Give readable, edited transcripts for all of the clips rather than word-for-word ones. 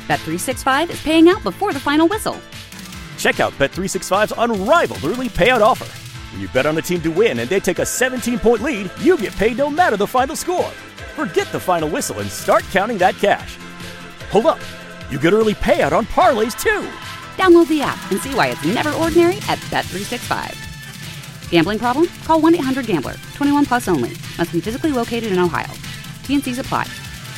Bet365 is paying out before the final whistle. Check out Bet365's unrivaled early payout offer. When you bet on a team to win and they take a 17-point lead, you get paid no matter the final score. Forget the final whistle and start counting that cash. Hold up. You get early payout on parlays, too. Download the app and see why it's never ordinary at Bet365. Gambling problem? Call 1-800-GAMBLER. 21 plus only. Must be physically located in Ohio. T&Cs apply.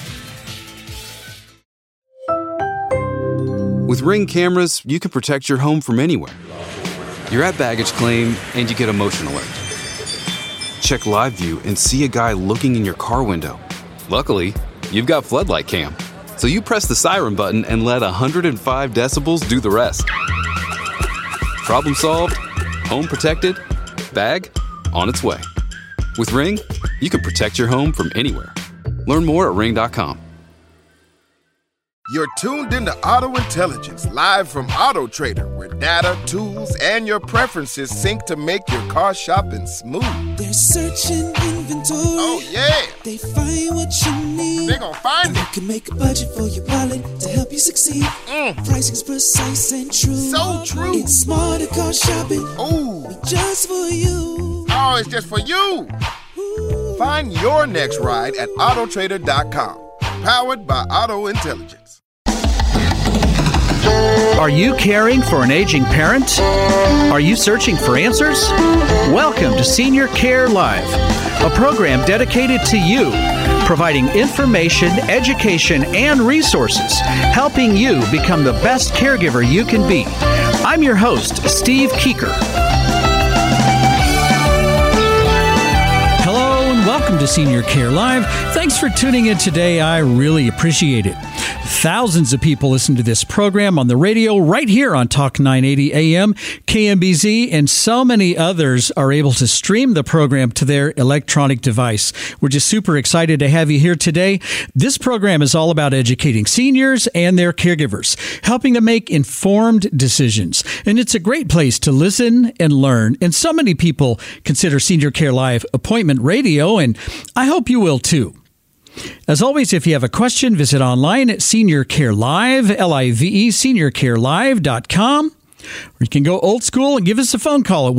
With Ring cameras, you can protect your home from anywhere. You're at baggage claim and you get a motion alert. Check live view and see a guy looking in your car window. Luckily, you've got floodlight cam. So you press the siren button and let 105 decibels do the rest. Problem solved, home protected, bag on its way. With Ring, you can protect your home from anywhere. Learn more at ring.com. You're tuned into Auto Intelligence, live from Auto Trader, where data, tools, and your preferences sync to make your car shopping smooth. They're searching inventory. Oh, yeah. They find what you need. They're gonna find it. You can make a budget for your wallet to help you succeed. Pricing's precise and true. So true. It's smarter car shopping. Ooh. Just for you. Oh, it's just for you. Ooh. Find your next ride at autotrader.com. Powered by Auto Intelligence. Are you caring for an aging parent? Are you searching for answers? Welcome to Senior Care Live, a program dedicated to you, providing information, education, and resources, helping you become the best caregiver you can be. I'm your host, Steve Keeker. Hello and welcome to Senior Care Live. Thanks for tuning in today. I really appreciate it. Thousands of people listen to this program on the radio right here on Talk 980 AM, KMBZ, and so many others are able to stream the program to their electronic device. We're just super excited to have you here today. This program is all about educating seniors and their caregivers, helping them make informed decisions. And it's a great place to listen and learn. And so many people consider Senior Care Live appointment radio, and I hope you will too. As always, if you have a question, visit online at Senior Care Live, L-I-V-E, seniorcarelive.com. Or you can go old school and give us a phone call at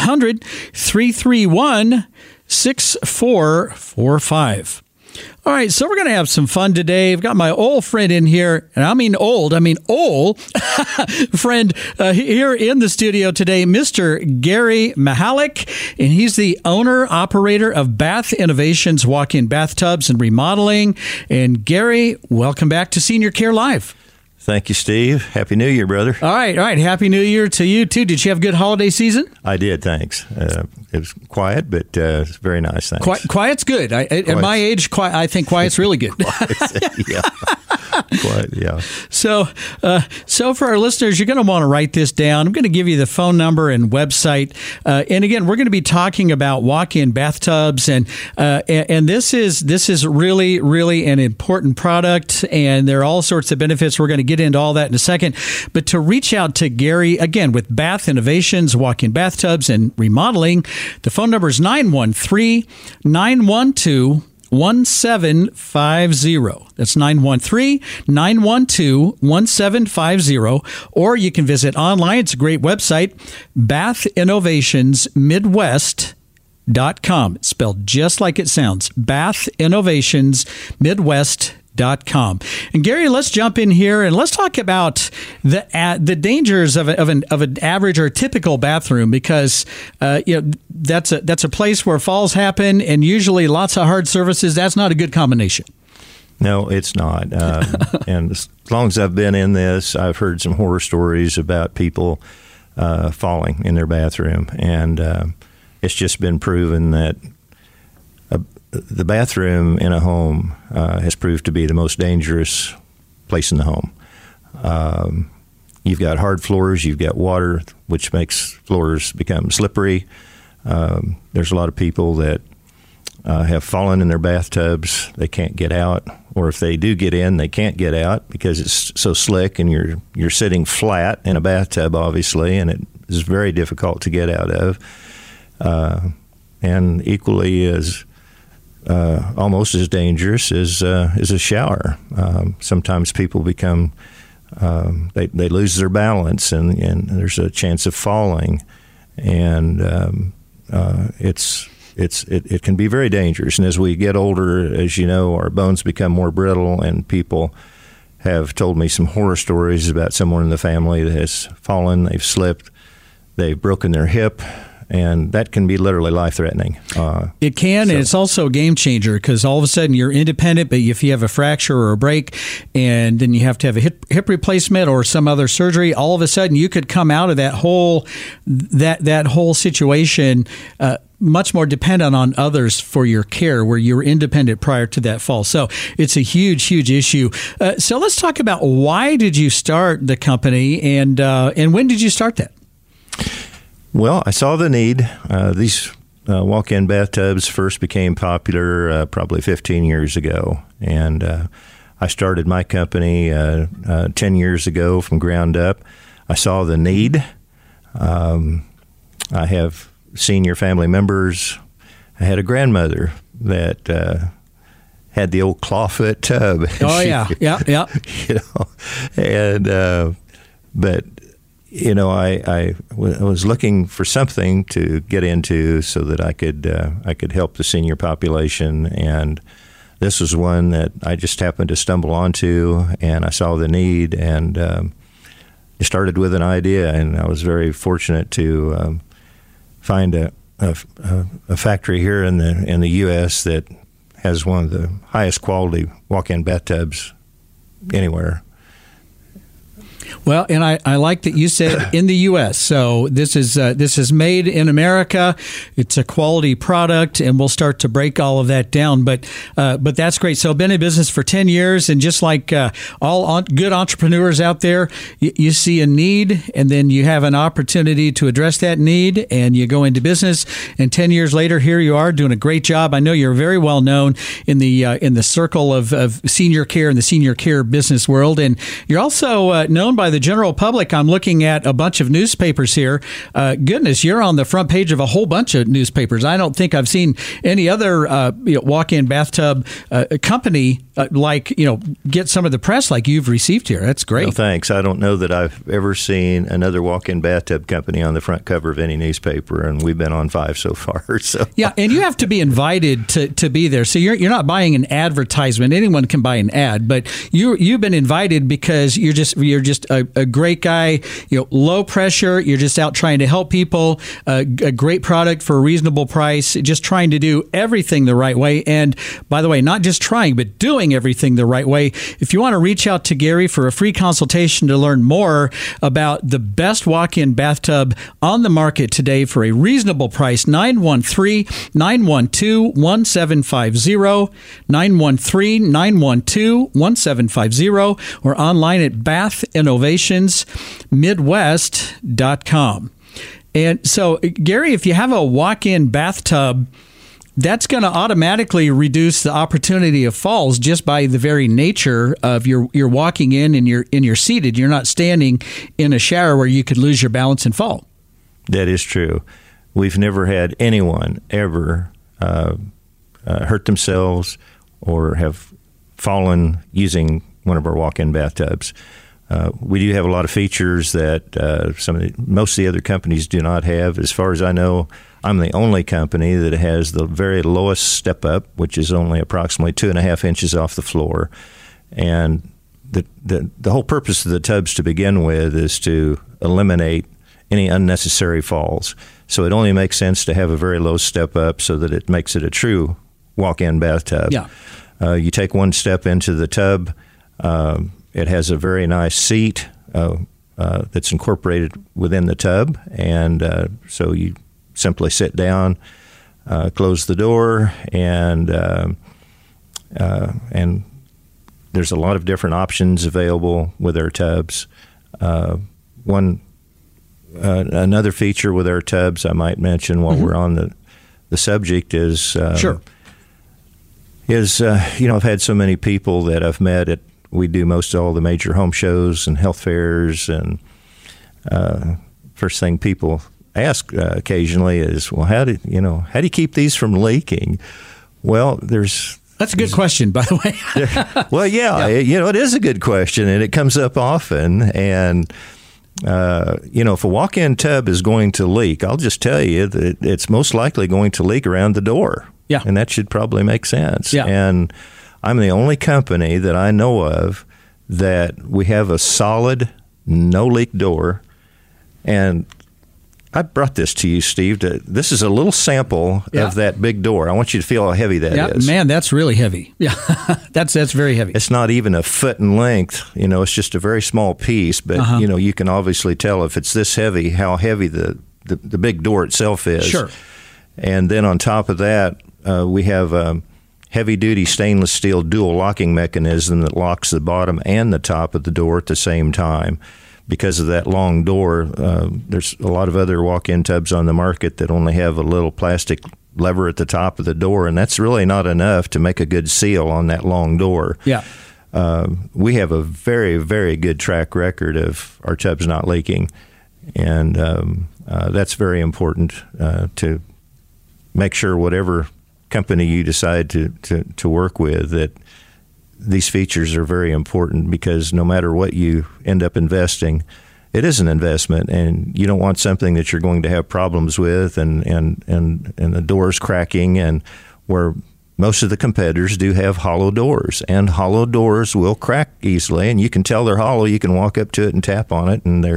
1-800-331-6445. All right, so we're going to have some fun today. I've got my old friend in here, and I mean old friend here in the studio today, Mr. Gary Mihalik, and he's the owner-operator of Bath Innovations Walk-In Bathtubs and Remodeling. And Gary, welcome back to Senior Care Live. Thank you, Steve. Happy New Year, brother. All right. Happy New Year to you, too. Did you have a good holiday season? I did, thanks. It was quiet, but it's very nice, thanks. Quiet's good. At my age, I think quiet's really good. Yeah. Quiet, yeah. So for our listeners, you're going to want to write this down. I'm going to give you the phone number and website. And again, we're going to be talking about walk-in bathtubs, and this is really, really an important product, and there are all sorts of benefits. We're going to get into all that in a second. But to reach out to Gary, again, with Bath Innovations, Walk-In Bathtubs, and Remodeling, the phone number is 913-912-1750. That's 913-912-1750. Or you can visit online. It's a great website, bathinnovationsmidwest.com. It's spelled just like it sounds, bathinnovationsmidwest.com. And Gary, let's jump in here and let's talk about the dangers of an average or typical bathroom, because that's a place where falls happen, and usually lots of hard surfaces. That's not a good combination. No, it's not. And as long as I've been in this, I've heard some horror stories about people falling in their bathroom, and it's just been proven that the bathroom in a home has proved to be the most dangerous place in the home. You've got hard floors, you've got water, which makes floors become slippery. There's a lot of people that have fallen in their bathtubs. They can't get out, or if they do get in, they can't get out because it's so slick, and you're sitting flat in a bathtub, obviously, and it is very difficult to get out of. And equally as almost as dangerous as a shower. Sometimes people become they lose their balance, and there's a chance of falling, and it can be very dangerous. And as we get older, as you know, our bones become more brittle, and people have told me some horror stories about someone in the family that has fallen, they've slipped, they've broken their hip, and that can be literally life-threatening. It can, and it's also a game changer, because all of a sudden you're independent, but if you have a fracture or a break, and then you have to have a hip replacement or some other surgery, all of a sudden you could come out of that whole situation much more dependent on others for your care, where you were independent prior to that fall. So it's a huge, huge issue. So let's talk about, why did you start the company, and when did you start that? Well, I saw the need. These walk-in bathtubs first became popular probably 15 years ago, and I started my company 10 years ago from ground up. I saw the need. I have senior family members. I had a grandmother that had the old clawfoot tub. Oh, yeah. You know, and but you know, I was looking for something to get into so that I could help the senior population, and this was one that I just happened to stumble onto, and I saw the need, and it started with an idea, and I was very fortunate to find a factory here in the U.S. that has one of the highest quality walk-in bathtubs anywhere. Well, and I like that you said in the U.S. So this is made in America. It's a quality product, and we'll start to break all of that down. But that's great. So been in business for 10 years, and just like all good entrepreneurs out there, you see a need, and then you have an opportunity to address that need, and you go into business. And 10 years later, here you are doing a great job. I know you're very well known in the circle of senior care and the senior care business world, and you're also known by the general public. I'm looking at a bunch of newspapers here. Goodness, you're on the front page of a whole bunch of newspapers. I don't think I've seen any other walk-in bathtub company get some of the press like you've received here. That's great. Well, thanks. I don't know that I've ever seen another walk-in bathtub company on the front cover of any newspaper, and we've been on 5 so far. So yeah, and you have to be invited to be there. So you're not buying an advertisement. Anyone can buy an ad, but you've been invited because you're just a great guy, low pressure. You're just out trying to help people, a great product for a reasonable price, just trying to do everything the right way. And by the way, not just trying, but doing everything the right way. If you want to reach out to Gary for a free consultation to learn more about the best walk-in bathtub on the market today for a reasonable price, 913-912-1750, 913-912-1750, or online at bathinnovationsmidwest.com. And so, Gary, if you have a walk-in bathtub, that's going to automatically reduce the opportunity of falls just by the very nature of you're walking in and you're seated. You're not standing in a shower where you could lose your balance and fall. That is true. We've never had anyone ever hurt themselves or have fallen using one of our walk-in bathtubs. We do have a lot of features that most of the other companies do not have. As far as I know, I'm the only company that has the very lowest step up, which is only approximately 2.5 inches off the floor. And the whole purpose of the tubs to begin with is to eliminate any unnecessary falls. So it only makes sense to have a very low step up so that it makes it a true walk-in bathtub. Yeah. You take one step into the tub. It has a very nice seat that's incorporated within the tub, and so you simply sit down, close the door, and there's a lot of different options available with our tubs. Another feature with our tubs I might mention while we're on the subject is sure. I've had so many people that I've met at. We do most of all the major home shows and health fairs, and first thing people ask occasionally is, "Well, how do you keep these from leaking?" Well, there's... That's a good question, by the way. Well, yeah, it is a good question, and it comes up often. And, if a walk-in tub is going to leak, I'll just tell you that it's most likely going to leak around the door. Yeah. And that should probably make sense. Yeah. And I'm the only company that I know of that we have a solid, no-leak door. And I brought this to you, Steve. This is a little sample of that big door. I want you to feel how heavy that is. Man, that's really heavy. Yeah, that's very heavy. It's not even a foot in length. It's just a very small piece. But, you can obviously tell if it's this heavy, how heavy the big door itself is. Sure. And then on top of that, we have a heavy-duty stainless steel dual locking mechanism that locks the bottom and the top of the door at the same time. Because of that long door, there's a lot of other walk-in tubs on the market that only have a little plastic lever at the top of the door, and that's really not enough to make a good seal on that long door. Yeah. We have a very, very good track record of our tubs not leaking, and that's very important to make sure whatever company you decide to work with, that these features are very important, because no matter what you end up investing, it is an investment, and you don't want something that you're going to have problems with and the doors cracking, and where most of the competitors do have hollow doors, and hollow doors will crack easily, and you can tell they're hollow. You can walk up to it and tap on it, and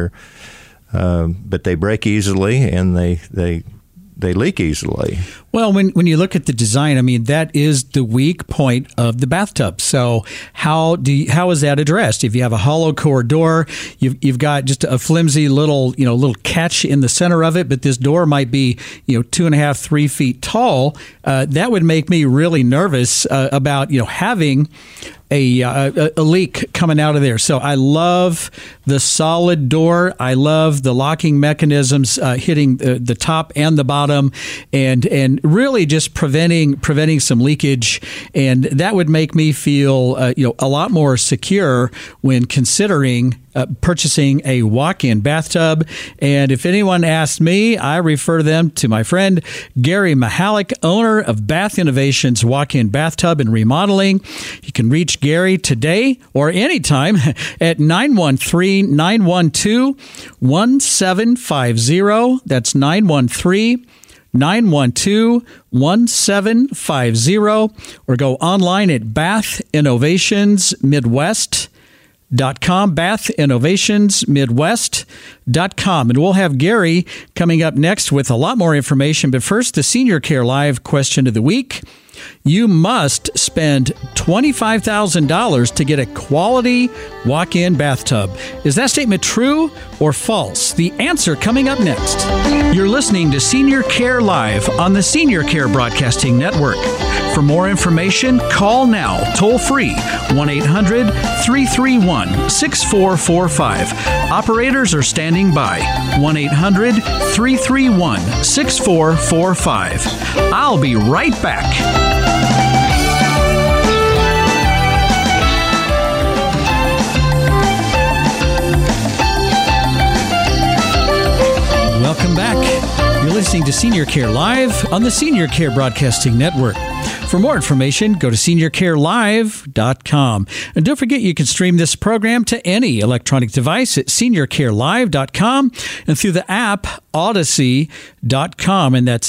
but they break easily, and they leak easily. Well, when you look at the design, I mean, that is the weak point of the bathtub. So how is that addressed? If you have a hollow core door, you've got just a flimsy little catch in the center of it, but this door might be 2.5, 3 feet tall. That would make me really nervous about having a leak coming out of there. So I love the solid door. I love the locking mechanisms hitting the top and the bottom, and really just preventing some leakage. And that would make me feel a lot more secure when considering purchasing a walk-in bathtub. And if anyone asks me, I refer them to my friend Gary Mahalik, owner of Bath Innovations Walk-In Bathtub and Remodeling. You can reach Gary today or anytime at 913-912-1750. That's 913-912-1750, or go online at bathinnovationsmidwest.com, bathinnovationsmidwest.com. And we'll have Gary coming up next with a lot more information. But first, the Senior Care Live question of the week. You must spend $25,000 to get a quality walk-in bathtub. Is that statement true or false? The answer coming up next. You're listening to Senior Care Live on the Senior Care Broadcasting Network. For more information, call now, toll-free, 1-800-331-6445. Operators are standing by, 1-800-331-6445. I'll be right back. Welcome back. You're listening to Senior Care Live on the Senior Care Broadcasting Network. For more information, go to seniorcarelive.com. And don't forget, you can stream this program to any electronic device at seniorcarelive.com and through the app Audacy.com, and that's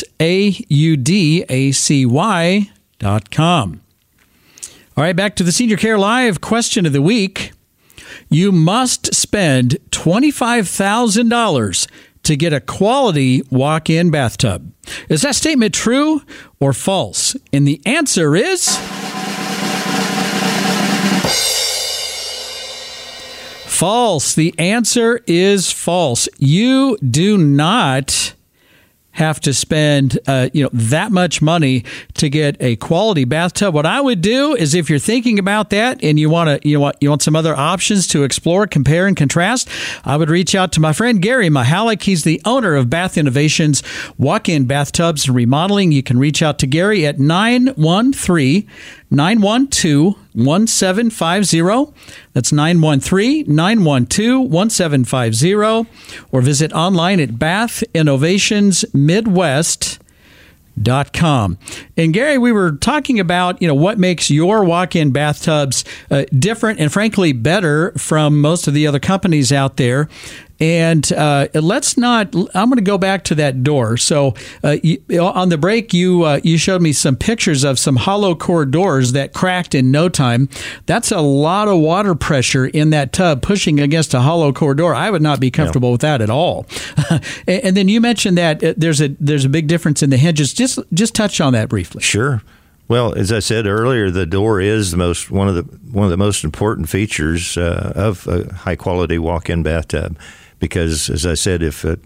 AUDACY.com. All right, back to the Senior Care Live question of the week. You must spend $25,000 to get a quality walk-in bathtub. Is that statement true or false? And the answer is false. The answer is false. You do not have to spend that much money to get a quality bathtub. What I would do is, if you're thinking about that and you want some other options to explore, compare and contrast, I would reach out to my friend Gary Mahalik. He's the owner of Bath Innovations Walk-In Bathtubs and Remodeling. You can reach out to Gary at 913-912-1750. That's 913-912-1750. Or visit online at bathinnovationsmidwest.com. And Gary, we were talking about, what makes your walk-in bathtubs different and frankly better from most of the other companies out there. And I'm going to go back to that door. So on the break, you showed me some pictures of some hollow core doors that cracked in no time. That's a lot of water pressure in that tub pushing against a hollow core door. I would not be comfortable with that at all. And then you mentioned that there's a big difference in the hinges. Just touch on that briefly. Sure. Well, as I said earlier, the door is one of the most important features of a high quality walk-in bathtub. Because, as I said, if a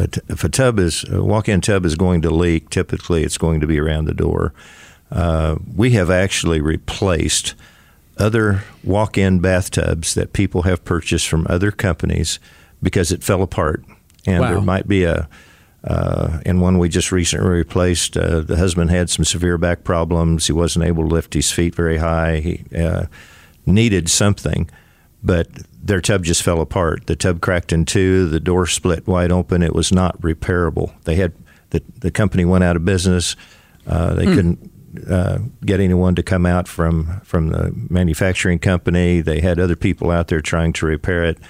walk-in tub is going to leak, typically it's going to be around the door. We have actually replaced other walk-in bathtubs that people have purchased from other companies because it fell apart. And There might be and one we just recently replaced, the husband had some severe back problems. He wasn't able to lift his feet very high. He needed something, but their tub just fell apart. The tub cracked in two. The door split wide open. It was not repairable. They had the company went out of business. They couldn't get anyone to come out from the manufacturing company. They had other people out there trying to repair it.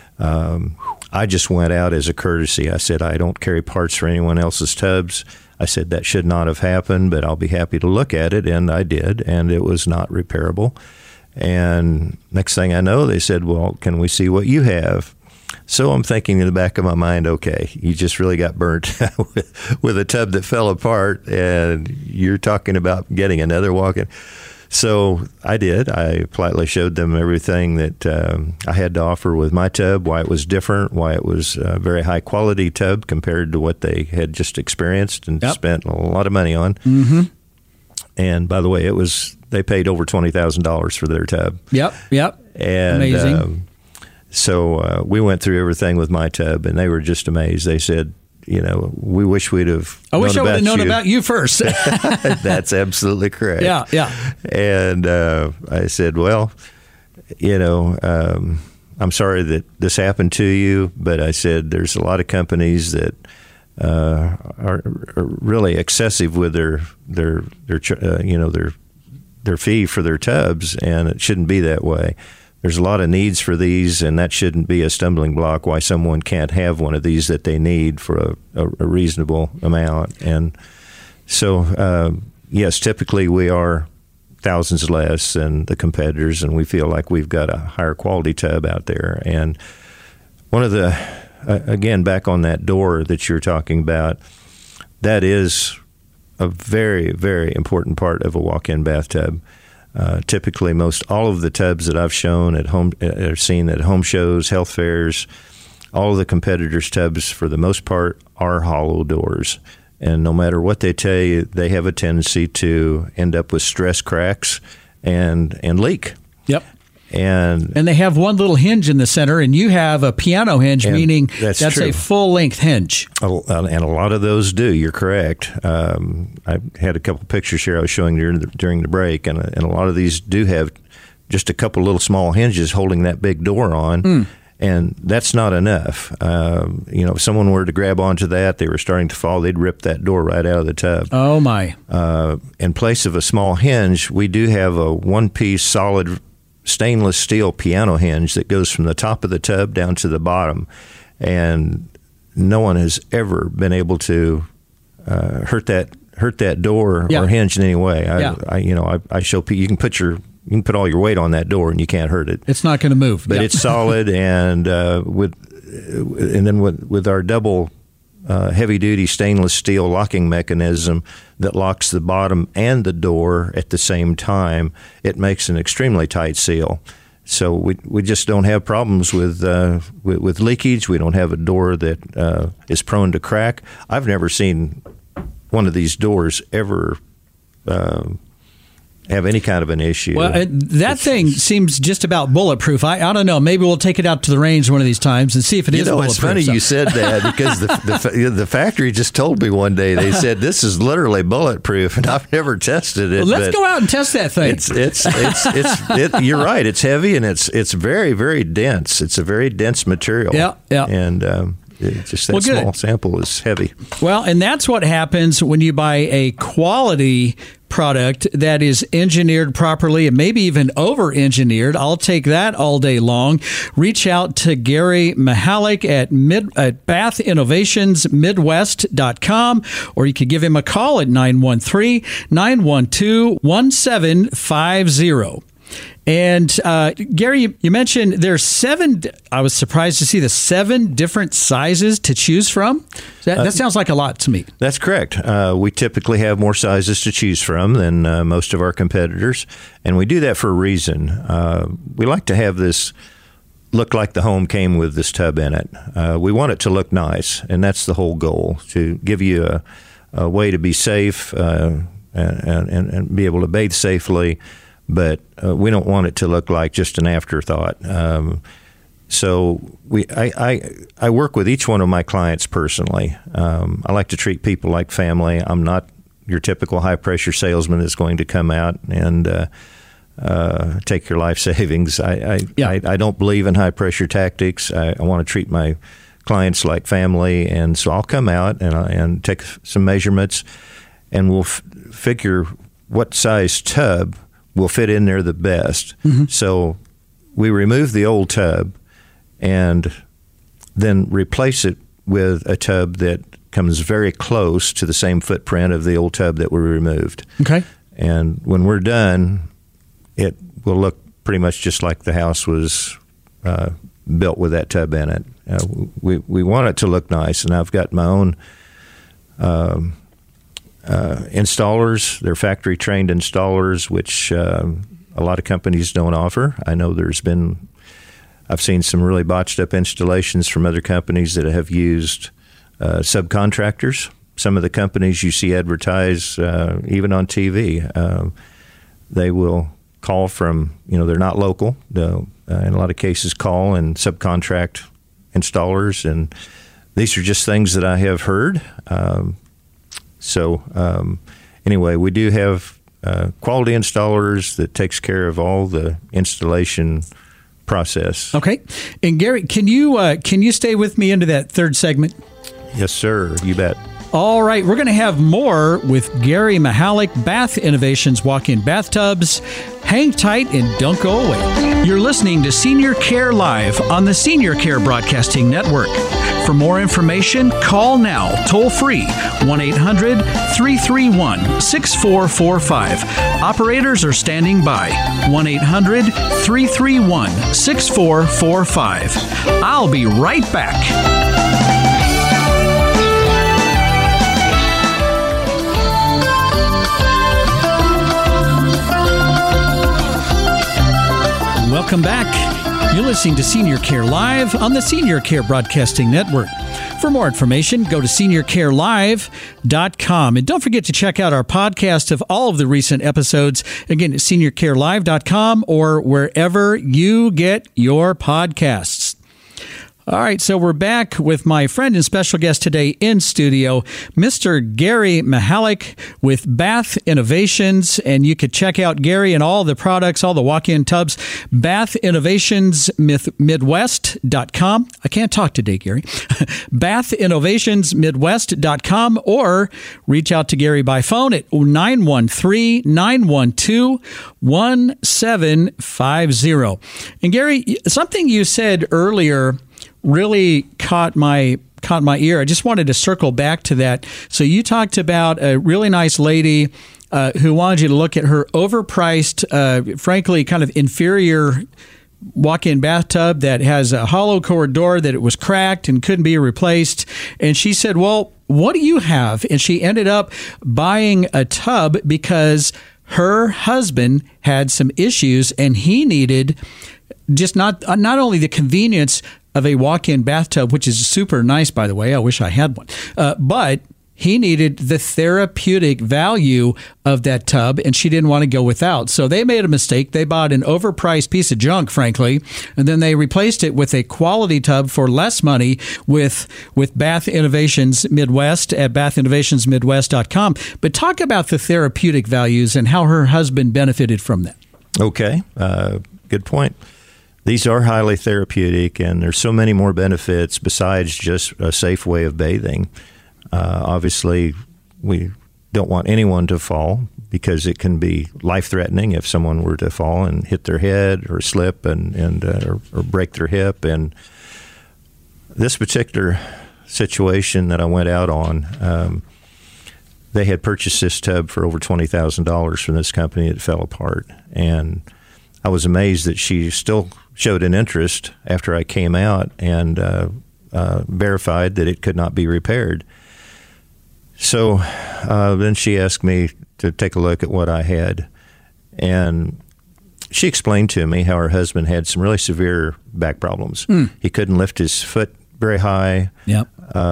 I just went out as a courtesy. I said, I don't carry parts for anyone else's tubs. I said, that should not have happened, but I'll be happy to look at it. And I did, and it was not repairable. And next thing I know, they said, well, can we see what you have? So I'm thinking in the back of my mind, okay, you just really got burnt with a tub that fell apart, and you're talking about getting another walk-in. So I did. I politely showed them everything that I had to offer with my tub, why it was different, why it was a very high-quality tub compared to what they had just experienced and spent a lot of money on. Mm-hmm. And by the way, they paid over $20,000 for their tub. Yep. And, amazing. So we went through everything with my tub, and they were just amazed. They said, we wish we'd have. I wish I would have known about you first. That's absolutely correct. Yeah. And I said, well, I'm sorry that this happened to you, but I said there's a lot of companies that are really excessive with their fee for their tubs, and it shouldn't be that way. There's a lot of needs for these, and that shouldn't be a stumbling block why someone can't have one of these that they need for a reasonable amount. And so, yes, typically we are thousands less than the competitors, and we feel like we've got a higher quality tub out there. And one of the, again, back on that door that you're talking about, that is a very, very important part of a walk-in bathtub. Typically, most all of the tubs that I've shown at home, are seen at home shows, health fairs, all of the competitors' tubs, for the most part, are hollow doors. And no matter what they tell you, they have a tendency to end up with stress cracks and leak. Yep. And they have one little hinge in the center, and you have a piano hinge, meaning that's a full-length hinge. And a lot of those do. You're correct. I had a couple pictures here I was showing during the break, and a lot of these do have just a couple little small hinges holding that big door on, and that's not enough. If someone were to grab onto that, they were starting to fall, they'd rip that door right out of the tub. Oh, my. In place of a small hinge, we do have a one-piece solid stainless steel piano hinge that goes from the top of the tub down to the bottom, and no one has ever been able to hurt that door or hinge in any way. I show people you can put all your weight on that door and you can't hurt it. It's not going to move, but it's solid, and then with our double heavy-duty stainless steel locking mechanism that locks the bottom and the door at the same time, it makes an extremely tight seal. So we just don't have problems with leakage. We don't have a door that is prone to crack. I've never seen one of these doors ever have any kind of an issue. Well, that thing seems just about bulletproof. I don't know. Maybe we'll take it out to the range one of these times and see if it is bulletproof. It's funny you said that, because the factory just told me one day, they said this is literally bulletproof, and I've never tested it. Well, let's go out and test that thing. You're right. It's heavy, and it's very, very dense. It's a very dense material. Yeah. And Just that small sample is heavy. Well, and that's what happens when you buy a quality product that is engineered properly and maybe even over-engineered. I'll take that all day long. Reach out to Gary Mihalik at bathinnovationsmidwest.com, or you could give him a call at 913-912-1750. And Gary, you mentioned there's 7. I was surprised to see the 7 different sizes to choose from. That sounds like a lot to me. That's correct. We typically have more sizes to choose from than most of our competitors, and we do that for a reason. We like to have this look like the home came with this tub in it. We want it to look nice, and that's the whole goal, to give you a way to be safe and be able to bathe safely. But we don't want it to look like just an afterthought. So I work with each one of my clients personally. I like to treat people like family. I'm not your typical high-pressure salesman that's going to come out and take your life savings. I don't believe in high-pressure tactics. I want to treat my clients like family, and so I'll come out and take some measurements, and we'll figure what size tub will fit in there the best. Mm-hmm. So we remove the old tub and then replace it with a tub that comes very close to the same footprint of the old tub that we removed. Okay. And when we're done, it will look pretty much just like the house was built with that tub in it. We want it to look nice, and I've got my own installers. They're factory-trained installers, which a lot of companies don't offer. I know I've seen some really botched-up installations from other companies that have used subcontractors. Some of the companies you see advertise, even on TV, they will call from, they're not local. They'll, in a lot of cases, call and subcontract installers, and these are just things that I have heard. So anyway, we do have quality installers that takes care of all the installation process. Okay. And Gary, can you stay with me into that third segment? Yes, sir. You bet. All right, we're going to have more with Gary Mihalik, Bath Innovations Walk-In Bathtubs. Hang tight and don't go away. You're listening to Senior Care Live on the Senior Care Broadcasting Network. For more information, call now, toll-free, 1-800-331-6445. Operators are standing by, 1-800-331-6445. I'll be right back. Welcome back. You're listening to Senior Care Live on the Senior Care Broadcasting Network. For more information, go to seniorcarelive.com. And don't forget to check out our podcast of all of the recent episodes, again, at seniorcarelive.com or wherever you get your podcasts. All right, so we're back with my friend and special guest today in studio, Mr. Gary Mihalik with Bath Innovations. And you could check out Gary and all the products, all the walk-in tubs, bathinnovationsmidwest.com. I can't talk today, Gary. bathinnovationsmidwest.com, or reach out to Gary by phone at 913-912-1750. And Gary, something you said earlier really caught my ear. I just wanted to circle back to that. So you talked about a really nice lady who wanted you to look at her overpriced, frankly, kind of inferior walk-in bathtub that has a hollow core door that it was cracked and couldn't be replaced. And she said, well, what do you have? And she ended up buying a tub because her husband had some issues and he needed just not only the convenience of a walk-in bathtub, which is super nice, by the way. I wish I had one. But he needed the therapeutic value of that tub, and she didn't want to go without. So they made a mistake. They bought an overpriced piece of junk, frankly, and then they replaced it with a quality tub for less money with Bath Innovations Midwest at bathinnovationsmidwest.com. But talk about the therapeutic values and how her husband benefited from that. Okay. Good point. these are highly therapeutic, and there's so many more benefits besides just a safe way of bathing. Obviously, we don't want anyone to fall because it can be life-threatening if someone were to fall and hit their head or slip or break their hip. And this particular situation that I went out on, they had purchased this tub for over $20,000 from this company. It fell apart, and I was amazed that she still showed an interest after I came out and verified that it could not be repaired. So then she asked me to take a look at what I had, and she explained to me how her husband had some really severe back problems. He couldn't lift his foot very high. Yep.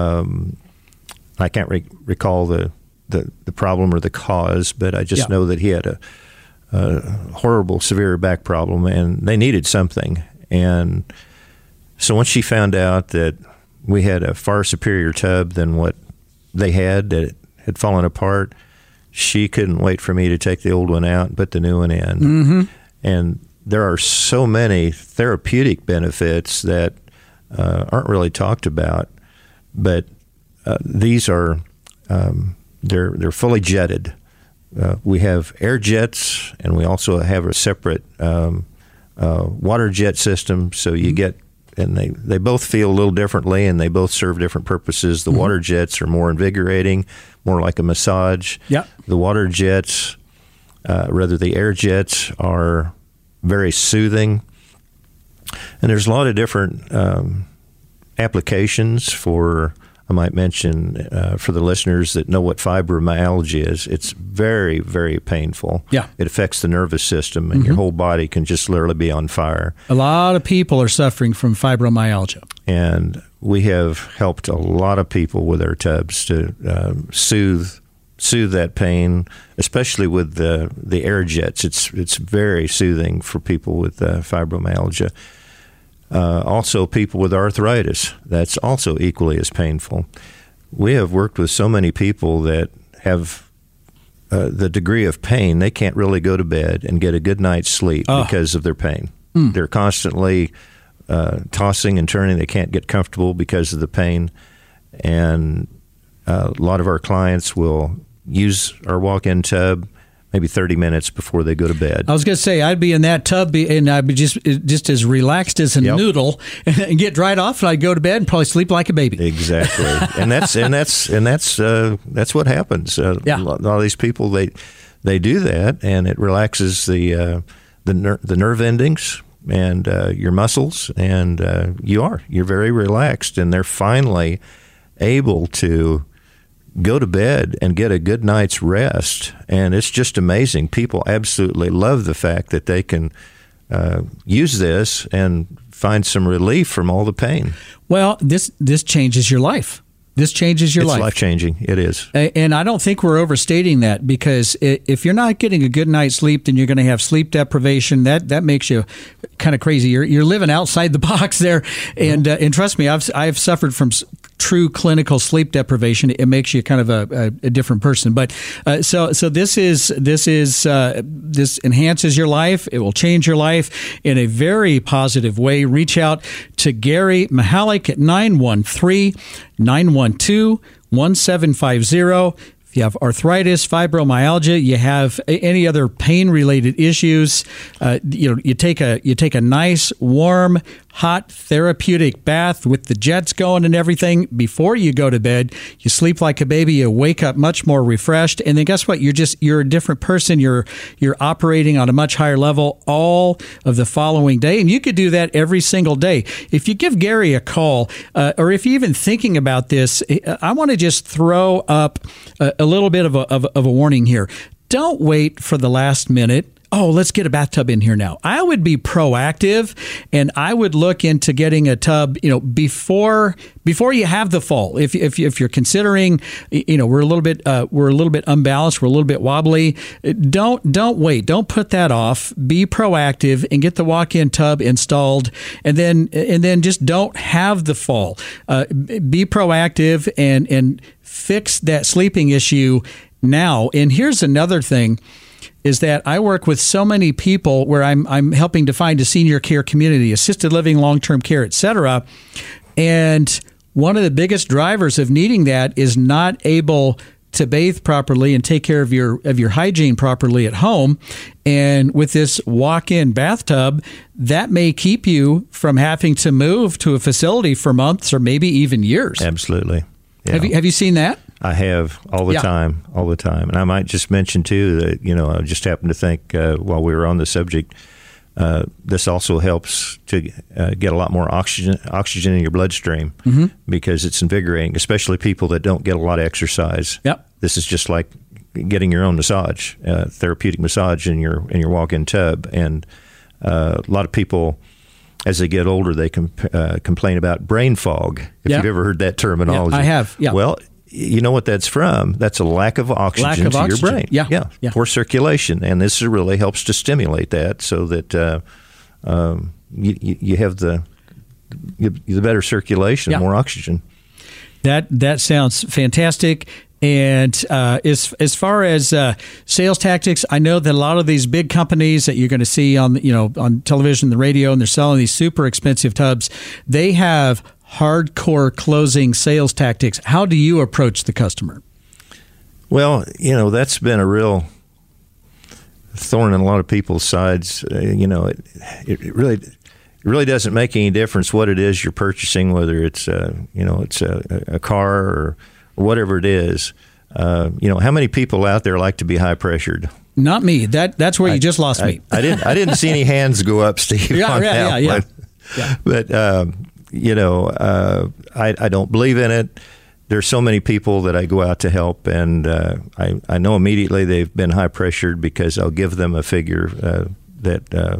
I can't recall the problem or the cause, but I just know that he had a horrible, severe back problem, and they needed something. And so once she found out that we had a far superior tub than what they had, that it had fallen apart, she couldn't wait for me to take the old one out and put the new one in. Mm-hmm. And there are so many therapeutic benefits that aren't really talked about, but these are they're fully jetted. We have air jets, and we also have a separate water jet system. So you get, and they both feel a little differently, and they both serve different purposes. The water jets are more invigorating, more like a massage. Yep. The water jets, the air jets, are very soothing. And there's a lot of different applications for, I might mention, for the listeners that know what fibromyalgia is. It's very, very painful. Yeah. It affects the nervous system, and your whole body can just literally be on fire. A lot of people are suffering from fibromyalgia. And we have helped a lot of people with our tubs to soothe that pain, especially with the air jets. It's very soothing for people with fibromyalgia. Also, people with arthritis, that's also equally as painful. We have worked with so many people that have the degree of pain, they can't really go to bed and get a good night's sleep because of their pain. They're constantly tossing and turning. They can't get comfortable because of the pain. And a lot of our clients will use our walk-in tub maybe 30 minutes before they go to bed. I was going to say, I'd be in that tub and I'd be just as relaxed as a noodle and get dried off, and I'd go to bed and probably sleep like a baby. Exactly. and that's what happens. A lot of these people, they do that, and it relaxes the nerve endings and your muscles, and you're very relaxed, and they're finally able to go to bed and get a good night's rest. And it's just amazing. People absolutely love the fact that they can use this and find some relief from all the pain. Well, this changes your life. This changes your life. It's life-changing. It is. And I don't think we're overstating that, because if you're not getting a good night's sleep, then you're going to have sleep deprivation. That makes you kind of crazy. You're living outside the box there. And trust me, I've suffered from true clinical sleep deprivation. It makes you kind of a different person. But so this enhances your life. It will change your life in a very positive way. Reach out to Gary Mihalik at 913-912-1750. If you have arthritis, fibromyalgia, you have any other pain-related issues, you take a nice, warm, hot, therapeutic bath with the jets going and everything before you go to bed. You sleep like a baby. You wake up much more refreshed, and then guess what? You're a different person. You're operating on a much higher level all of the following day, and you could do that every single day. If you give Gary a call, or if you're even thinking about this, I want to just throw up a little bit of a warning here. Don't wait for the last minute. Oh, let's get a bathtub in here now. I would be proactive, and I would look into getting a tub, before you have the fall. If you're considering, we're a little bit unbalanced, we're a little bit wobbly. Don't wait. Don't put that off. Be proactive and get the walk-in tub installed, and then just don't have the fall. Be proactive and fix that sleeping issue now. And here's another thing. is that I work with so many people where I'm helping to find a senior care community, assisted living, long-term care, et cetera. And one of the biggest drivers of needing that is not able to bathe properly and take care of your hygiene properly at home. And with this walk-in bathtub, that may keep you from having to move to a facility for months or maybe even years. Absolutely. Yeah. Have you seen that? I have all the time. And I might just mention, too, that, I just happened to think while we were on the subject, this also helps to get a lot more oxygen in your bloodstream because it's invigorating, especially people that don't get a lot of exercise. Yep. This is just like getting your own massage, therapeutic massage in your walk-in tub. And a lot of people, as they get older, they complain about brain fog. If you've ever heard that terminology. Yeah, I have. Yeah. Well, you know what that's from? That's a lack of oxygen to your brain. Yeah. Poor circulation. And this really helps to stimulate that so that you have the better circulation, more oxygen. That sounds fantastic. And as far as sales tactics, I know that a lot of these big companies that you're going to see on television, the radio, and they're selling these super expensive tubs, they have hardcore closing sales tactics. How do you approach the customer? Well, that's been a real thorn in a lot of people's sides. It really doesn't make any difference what it is you're purchasing, whether it's a car or whatever it is. How many people out there like to be high pressured? Not me. That's where you just lost me. I didn't see any hands go up, Steve. Yeah. But I don't believe in it. There's so many people that I go out to help, and I know immediately they've been high pressured because I'll give them a figure that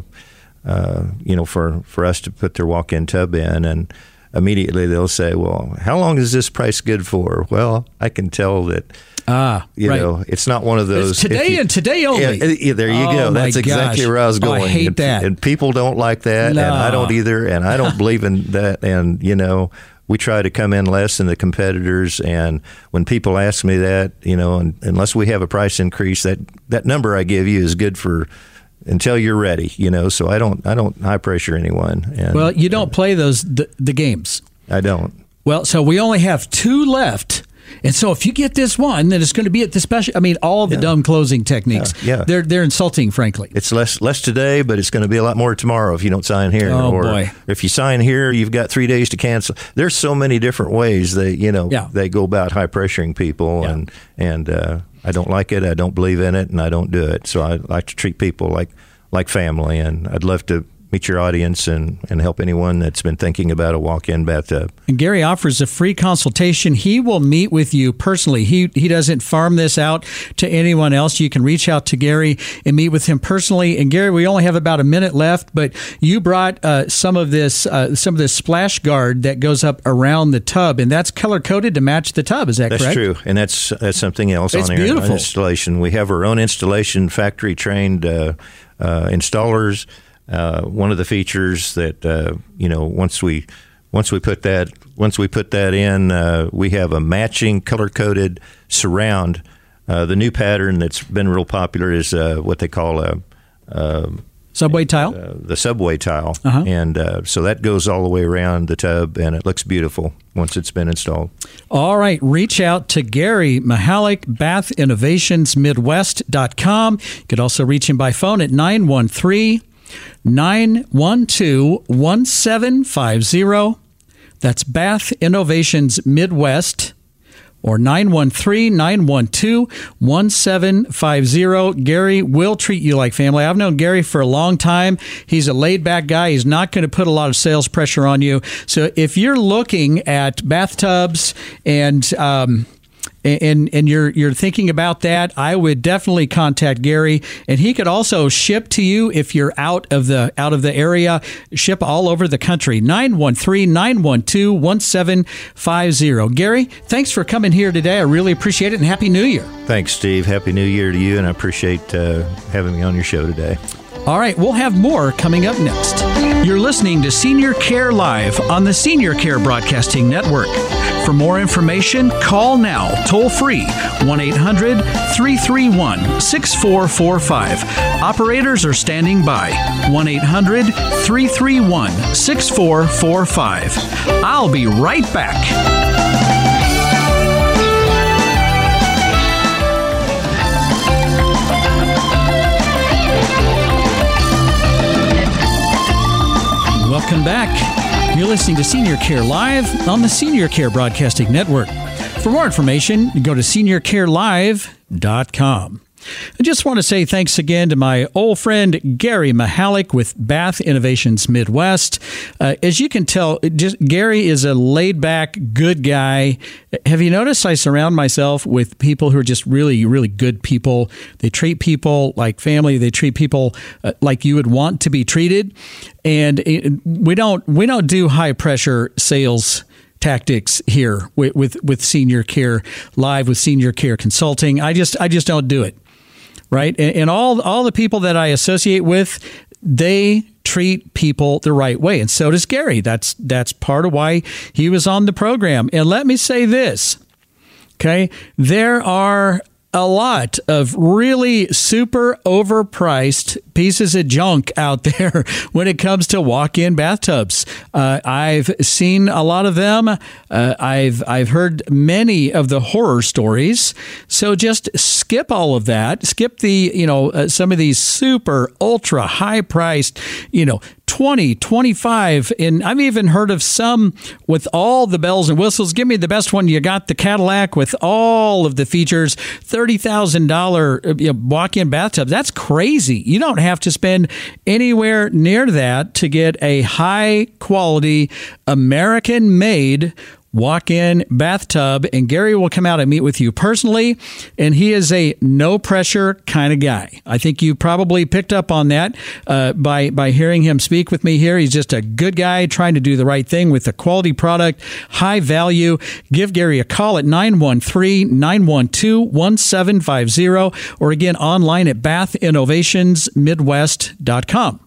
for us to put their walk-in tub in, and immediately they'll say, "Well, how long is this price good for?" Well, I can tell that. It's not one of those. It's today and today only. Yeah, there you go. That's exactly where I was going. I hate that. And people don't like that, and I don't either, and I don't believe in that. And, we try to come in less than the competitors. And when people ask me that, unless we have a price increase, that number I give you is good for until you're ready, So I don't high pressure anyone. And, well, you don't play the games. I don't. Well, so we only have 2 left. And so if you get this one, then it's going to be at the special. I mean, all the dumb closing techniques. They're insulting, frankly. It's less today, but it's going to be a lot more tomorrow if you don't sign here. Oh, boy. If you sign here, you've got 3 days to cancel. There's so many different ways that, they go about high pressuring people. Yeah. And I don't like it. I don't believe in it, and I don't do it. So I like to treat people like family, and I'd love to meet your audience and help anyone that's been thinking about a walk-in bathtub. And Gary offers a free consultation. He will meet with you personally. He doesn't farm this out to anyone else. You can reach out to Gary and meet with him personally. And Gary, we only have about a minute left, but you brought some of this splash guard that goes up around the tub, and that's color-coded to match the tub. Is that correct? That's true, and that's something else on our installation. We have our own installation, factory-trained installers. One of the features that once we put that in, we have a matching color-coded surround. The new pattern that's been real popular is what they call a subway tile. The subway tile, and so that goes all the way around the tub, and it looks beautiful once it's been installed. All right, reach out to Gary Mihalik, bathinnovationsmidwest.com. You could also reach him by phone at 913-912-1750. That's Bath Innovations Midwest, or 913-912-1750. Gary will treat you like family. I've known Gary for a long time. He's a laid-back guy. He's not going to put a lot of sales pressure on you. So if you're looking at bathtubs and you're thinking about that, I would definitely contact Gary, and he could also ship to you if you're out of the area. Ship all over the country. 913-912-1750. Gary, thanks for coming here today. I really appreciate it, and Happy New Year. Thanks, Steve. Happy New Year to you, and I appreciate having me on your show today. All right, we'll have more coming up next. You're listening to Senior Care Live on the Senior Care Broadcasting Network. For more information, call now, toll free, 1-800-331-6445. Operators are standing by, 1-800-331-6445. I'll be right back. Welcome back. You're listening to Senior Care Live on the Senior Care Broadcasting Network. For more information, go to seniorcarelive.com. I just want to say thanks again to my old friend Gary Mahalik with Bath Innovations Midwest. As you can tell, Gary is a laid-back, good guy. Have you noticed I surround myself with people who are just really, really good people? They treat people like family. They treat people like you would want to be treated. And we don't do high-pressure sales tactics here with Senior Care Live, with Senior Care Consulting. I just don't do it. Right. And all the people that I associate with, they treat people the right way. And so does Gary. That's part of why he was on the program. And let me say this. OK, there are a lot of really super overpriced pieces of junk out there when it comes to walk-in bathtubs. I've seen a lot of them. I've heard many of the horror stories. So just skip all of that. Skip the some of these super ultra high-priced 20, 25, and I've even heard of some with all the bells and whistles. Give me the best one you got, the Cadillac with all of the features, $30,000 walk-in bathtub. That's crazy. You don't have to spend anywhere near that to get a high-quality, American-made walk-in bathtub, and Gary will come out and meet with you personally, and he is a no-pressure kind of guy. I think you probably picked up on that by hearing him speak with me here. He's just a good guy trying to do the right thing with a quality product, high value. Give Gary a call at 913-912-1750, or again, online at bathinnovationsmidwest.com.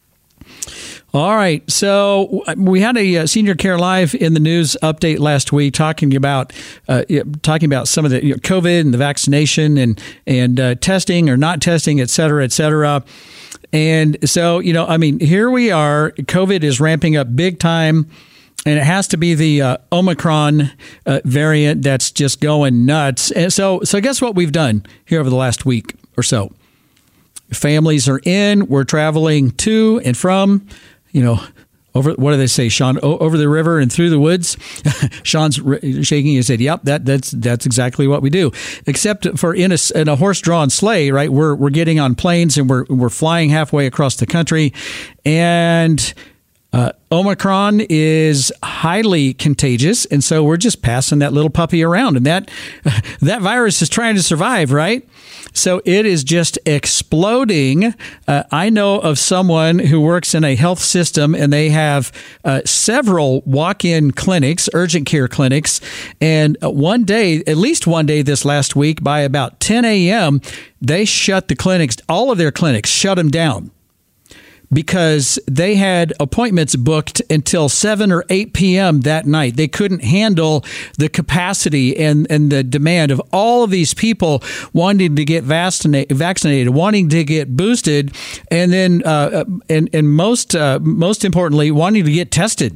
All right. So we had a Senior Care Live in the news update last week talking about some of the COVID and the vaccination and testing or not testing, et cetera, et cetera. And so, here we are. COVID is ramping up big time. And it has to be the Omicron variant that's just going nuts. And so guess what we've done here over the last week or so? Families are in. We're traveling to and from, over, what do they say, Sean? Over the river and through the woods. Sean's shaking his head. Yep, that's exactly what we do. Except for in a horse-drawn sleigh, right? We're getting on planes and we're flying halfway across the country, and Omicron is highly contagious, and so we're just passing that little puppy around, and that virus is trying to survive, right? So it is just exploding. I know of someone who works in a health system, and they have several walk-in clinics, urgent care clinics, and at least one day this last week, by about 10 a.m., they shut the clinics, all of their clinics, shut them down, because they had appointments booked until 7 or 8 p.m. that night. They couldn't handle the capacity and the demand of all of these people wanting to get vaccinated, wanting to get boosted, and then and most importantly, wanting to get tested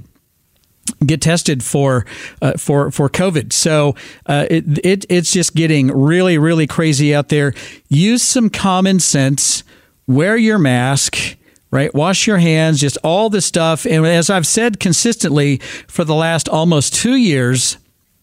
for COVID. So it's just getting really, really crazy out there. Use some common sense. Wear your mask. Right? Wash your hands, just all this stuff. And as I've said consistently for the last almost 2 years,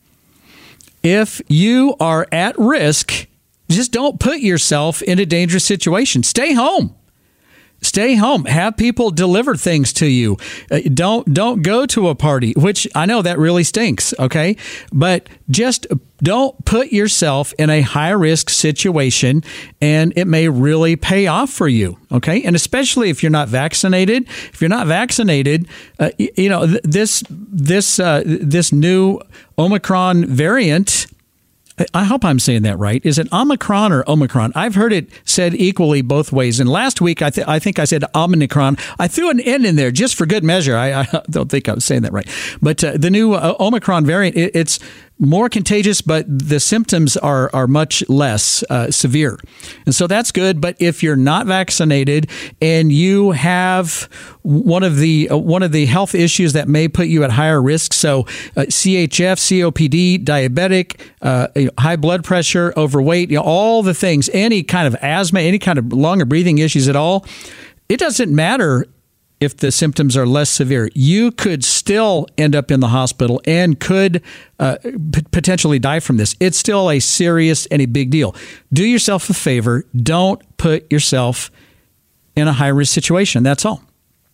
if you are at risk, just don't put yourself in a dangerous situation. Stay home. Stay home. Have people deliver things to you. Don't go to a party, which I know that really stinks, okay? But just don't put yourself in a high-risk situation, and it may really pay off for you, okay? And especially if you're not vaccinated. If you're not vaccinated, this new Omicron variant, I hope I'm saying that right. Is it Omicron or Omicron? I've heard it said equally both ways. And last week, I think I said Omicron. I threw an N in there just for good measure. I don't think I was saying that right. But the new Omicron variant, it's more contagious, but the symptoms are much less severe. And so that's good. But if you're not vaccinated and you have one of the health issues that may put you at higher risk, so CHF, COPD, diabetic, high blood pressure, overweight, all the things, any kind of asthma, any kind of lung or breathing issues at all, it doesn't matter if the symptoms are less severe. You could still end up in the hospital and could potentially die from this. It's still a serious and a big deal. Do yourself a favor. Don't put yourself in a high-risk situation. That's all.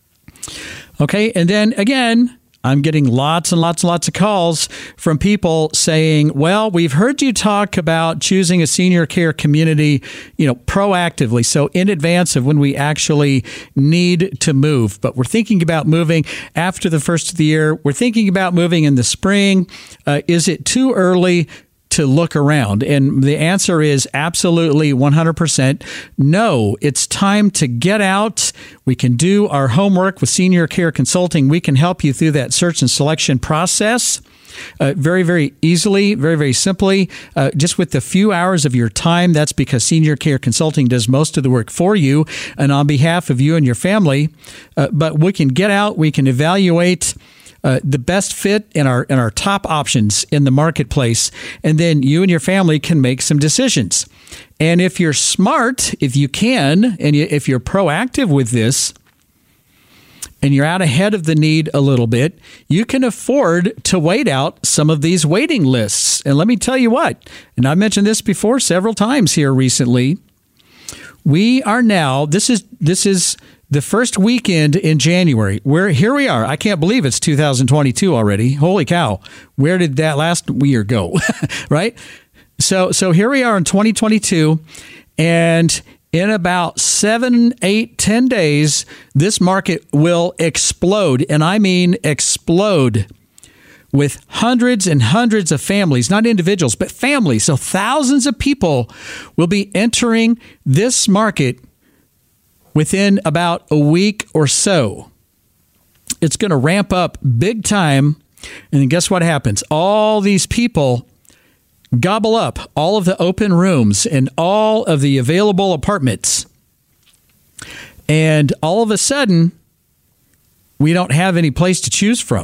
Okay, and then again, I'm getting lots and lots and lots of calls from people saying, well, we've heard you talk about choosing a senior care community, proactively. So in advance of when we actually need to move, but we're thinking about moving after the first of the year. We're thinking about moving in the spring. Is it too early to look around? And the answer is absolutely 100% no. It's time to get out. We can do our homework with Senior Care Consulting. We can help you through that search and selection process very, very easily, very, very simply, just with a few hours of your time. That's because Senior Care Consulting does most of the work for you and on behalf of you and your family. But we can get out. We can evaluate the best fit in our top options in the marketplace, and then you and your family can make some decisions. And if you're smart, if you can, and if you're proactive with this, and you're out ahead of the need a little bit, you can afford to wait out some of these waiting lists. And let me tell you what, and I've mentioned this before several times here recently, we are now, this is the first weekend in January. Here we are. I can't believe it's 2022 already. Holy cow. Where did that last year go? Right? So here we are in 2022, and in about 7, 8, 10 days, this market will explode. And I mean explode, with hundreds and hundreds of families, not individuals, but families. So thousands of people will be entering this market within about a week or so. It's going to ramp up big time. And then guess what happens? All these people gobble up all of the open rooms and all of the available apartments. And all of a sudden, we don't have any place to choose from.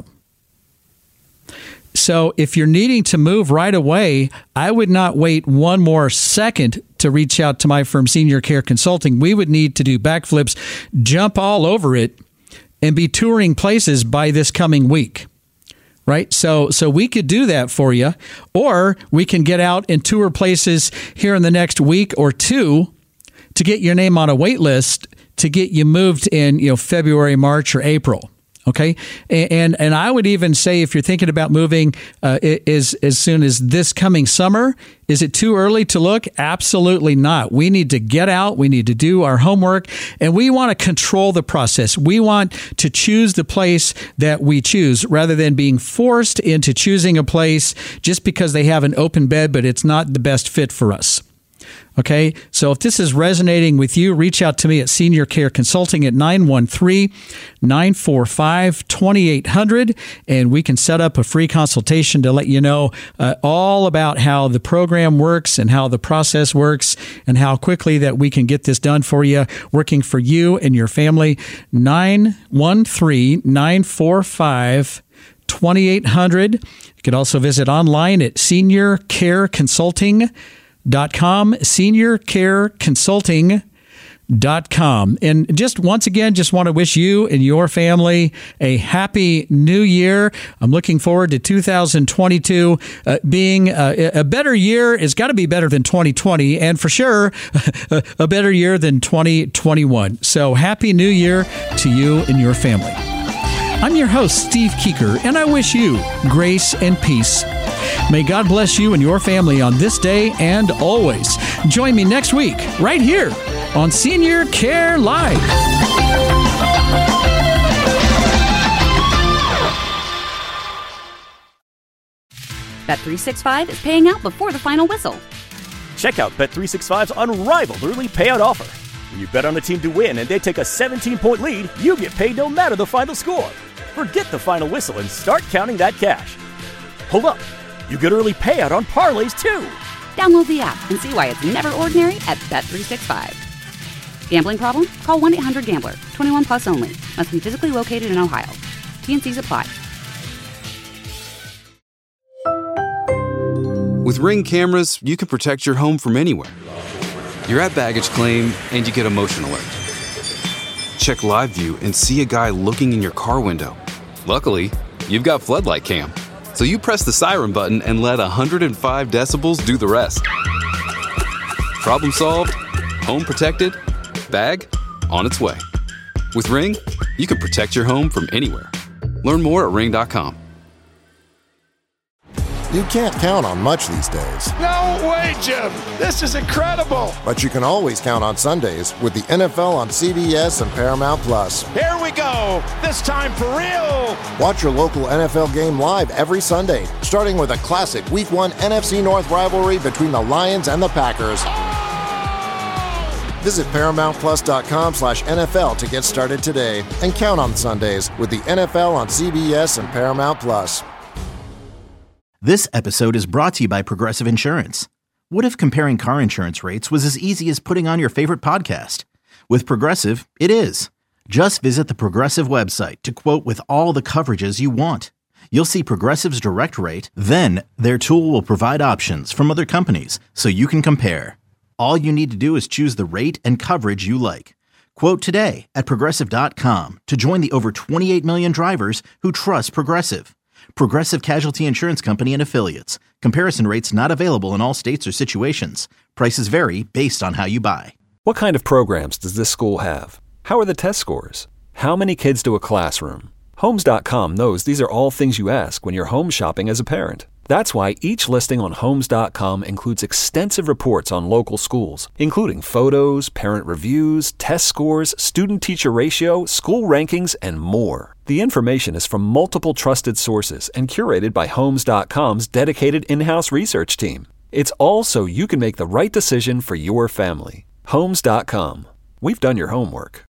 So if you're needing to move right away, I would not wait one more second to reach out to my firm, Senior Care Consulting. We would need to do backflips, jump all over it, and be touring places by this coming week. Right? So we could do that for you, or we can get out and tour places here in the next week or two to get your name on a wait list to get you moved in, February, March, or April. Okay. And I would even say, if you're thinking about moving as soon as this coming summer, is it too early to look? Absolutely not. We need to get out. We need to do our homework, and we want to control the process. We want to choose the place that we choose rather than being forced into choosing a place just because they have an open bed, but it's not the best fit for us. Okay, so if this is resonating with you, reach out to me at Senior Care Consulting at 913-945-2800, and we can set up a free consultation to let you know all about how the program works and how the process works and how quickly that we can get this done for you, working for you and your family. 913-945-2800. You can also visit online at seniorcareconsulting.com, seniorcareconsulting.com. And just once again, just want to wish you and your family a happy new year. I'm looking forward to 2022 being a better year. It's got to be better than 2020, and for sure, a better year than 2021. So happy new year to you and your family. I'm your host, Steve Keeker, and I wish you grace and peace. May God bless you and your family on this day and always. Join me next week, right here on Senior Care Live. Bet365 is paying out before the final whistle. Check out Bet365's unrivaled early payout offer. When you bet on a team to win and they take a 17-point lead, you get paid no matter the final score. Forget the final whistle and start counting that cash. Hold up. You get early payout on parlays, too. Download the app and see why it's never ordinary at Bet365. Gambling problem? Call 1-800-GAMBLER. 21 plus only. Must be physically located in Ohio. T&Cs apply. With Ring cameras, you can protect your home from anywhere. You're at baggage claim and you get a motion alert. Check live view and see a guy looking in your car window. Luckily, you've got Floodlight Cam. So you press the siren button and let 105 decibels do the rest. Problem solved, home protected, bag on its way. With Ring, you can protect your home from anywhere. Learn more at ring.com. You can't count on much these days. No way, Jim. This is incredible. But you can always count on Sundays with the NFL on CBS and Paramount Plus. Here we go. This time for real. Watch your local NFL game live every Sunday, starting with a classic Week 1 NFC North rivalry between the Lions and the Packers. Visit ParamountPlus.com/NFL to get started today and count on Sundays with the NFL on CBS and Paramount Plus. This episode is brought to you by Progressive Insurance. What if comparing car insurance rates was as easy as putting on your favorite podcast? With Progressive, it is. Just visit the Progressive website to quote with all the coverages you want. You'll see Progressive's direct rate, then their tool will provide options from other companies so you can compare. All you need to do is choose the rate and coverage you like. Quote today at Progressive.com to join the over 28 million drivers who trust Progressive. Progressive Casualty Insurance Company and Affiliates. Comparison rates not available in all states or situations. Prices vary based on how you buy. What kind of programs does this school have? How are the test scores? How many kids do a classroom? Homes.com knows these are all things you ask when you're home shopping as a parent. That's why each listing on Homes.com includes extensive reports on local schools, including photos, parent reviews, test scores, student-teacher ratio, school rankings, and more. The information is from multiple trusted sources and curated by Homes.com's dedicated in-house research team. It's all so you can make the right decision for your family. Homes.com. We've done your homework.